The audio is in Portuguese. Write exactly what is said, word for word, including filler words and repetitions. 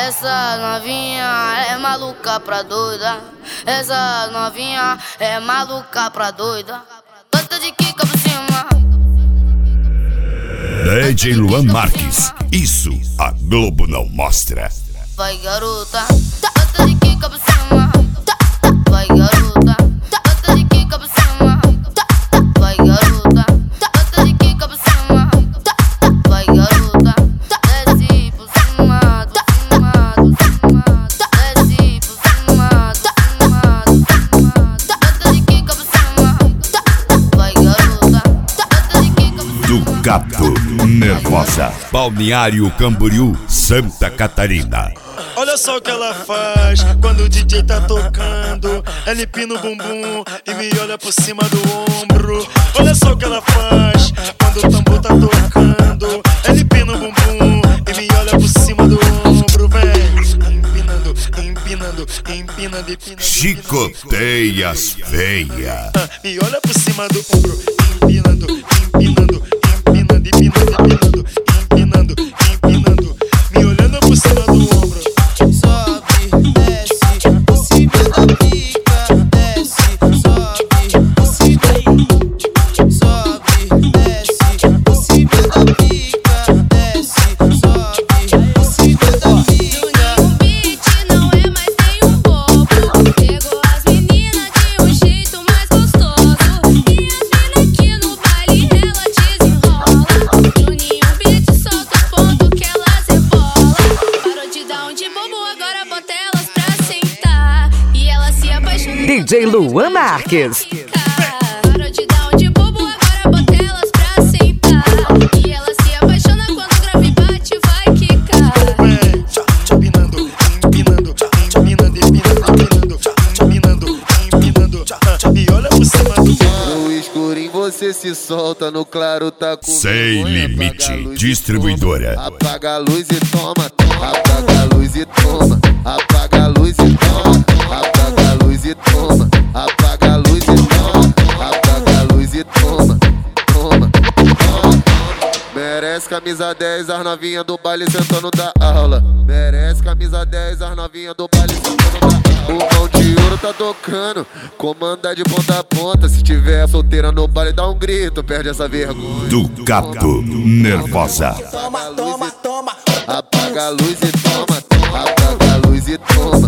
Essa novinha é maluca pra doida. Essa novinha é maluca pra doida. Gosta de quica por cima. D J Luan Marques, isso a Globo não mostra. Vai garota, gosta de quica por cima. Vai garota, gosta de quica por cima. Vai garota, gosta de quica por cima. Vai garota, desce por cima, por cima, por cima. Desce por cima, por cima, por cima. Gosta de quica por cima. Vai garota, gosta de quica por cima. Do Gato Nervosa, Balneário Camboriú, Santa Catarina. Olha só o que ela faz quando o D J tá tocando. Ela empina o bumbum e me olha por cima do ombro. Olha só o que ela faz quando o tambor tá tocando. Ela empina o bumbum e me olha por cima do ombro, vem. Empinando, empinando, empinando, empinando. Chicoteias feia. Me olha por cima do ombro, empinando, empinando, empinando, empinando, empinando, empinando, empinando, me olhando por cima do ombro. Sobe, desce, por cima da pica, desce, sobe, por cima, sobe, desce, por cima da pica, desce, sobe, por cima da pica. O beat não é mais nem um pouco. Pegou as meninas de um jeito mais gostoso. E as minas aqui no baile ela desenrola. Juninho beat solta o ponto que elas rebola. Parou de dar um de bobo, agora bota elas pra sentar. E ela se apaixonou. D J Luan Marques. Parou de dar um de bobo, agora bota elas pra sentar. E ela se apaixona quando o grave bate, vai quicar. Empinando, empinando, empinando, empinando, empinando, empinando, me olha por cima do ombro. No escuro em você se solta, no claro tá com Sem vergonha. Limite, Apaga a luz e distribuidora. toma. Apaga a luz e toma, toma. Apaga a luz e toma. Apaga a luz e toma. Apaga a luz e toma. Apaga a luz e toma. Apaga a luz e toma. Toma, toma. Merece camisa dez, as novinha do baile sentando da aula. Merece camisa dez, as novinha do baile sentando da aula. O mão de ouro tá tocando, comanda de ponta a ponta. Se tiver solteira no baile, dá um grito, perde essa vergonha. Do Gato Nervosa. Toma, toma, toma. Apaga a luz e toma. Apaga a luz e toma.